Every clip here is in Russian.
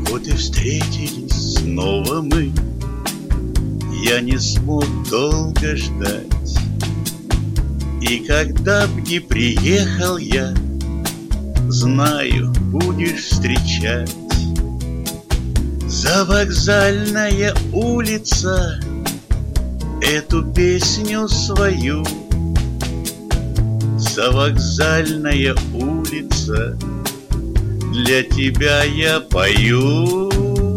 Вот и встретились снова мы. Я не смог долго ждать. И когда б не приехал я, знаю, будешь встречать. Завокзальная улица эту песню свою. Завокзальная улица, для тебя я пою.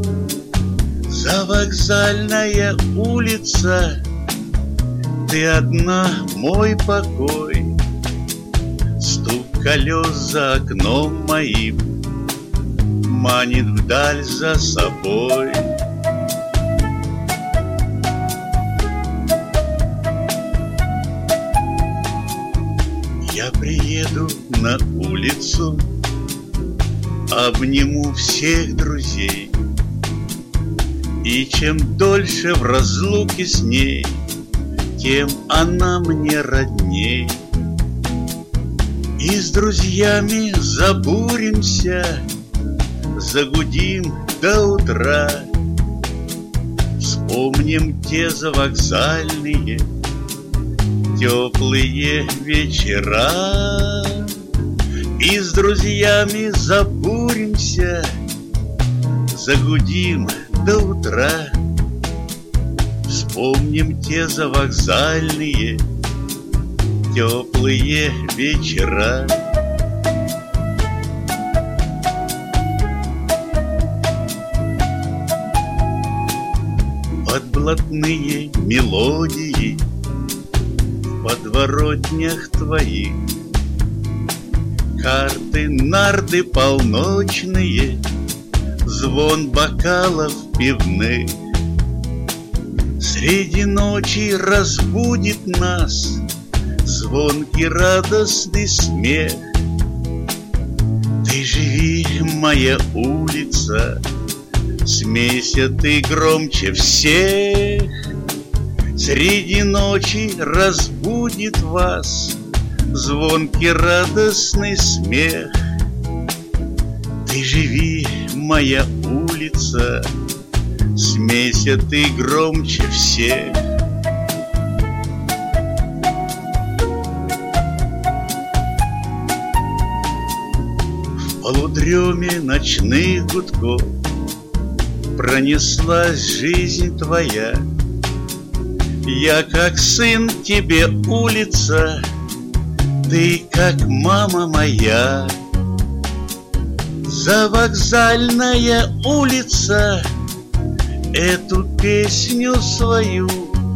Завокзальная улица, ты одна мой покой. Стук колес за окном моим манит вдаль за собой. Я приеду на улицу, обниму всех друзей, и чем дольше в разлуке с ней, тем она мне родней. И с друзьями забуримся, загудим до утра. Вспомним те завокзальные теплые вечера. И с друзьями забуримся, загудим до утра. Вспомним те завокзальные теплые вечера. Подблатные мелодии в подворотнях твоих, карты, нарды полночные, звон бокалов пивных. Среди ночи разбудит нас звонкий радостный смех. Ты живи, моя улица, смейся ты громче всех. Среди ночи разбудит вас звонкий радостный смех. Ты живи, моя улица, смейся ты громче всех. В полудреме ночных гудков пронеслась жизнь твоя. Я как сын тебе, улица, ты как мама моя. Завокзальная улица, эту песню свою.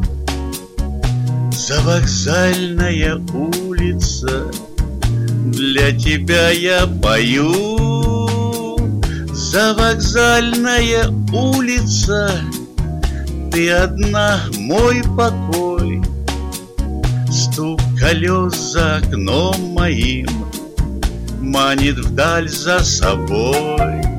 Завокзальная улица, для тебя я пою. Завокзальная улица, ты одна мой покой. Стук колес за окном моим манит вдаль за собой.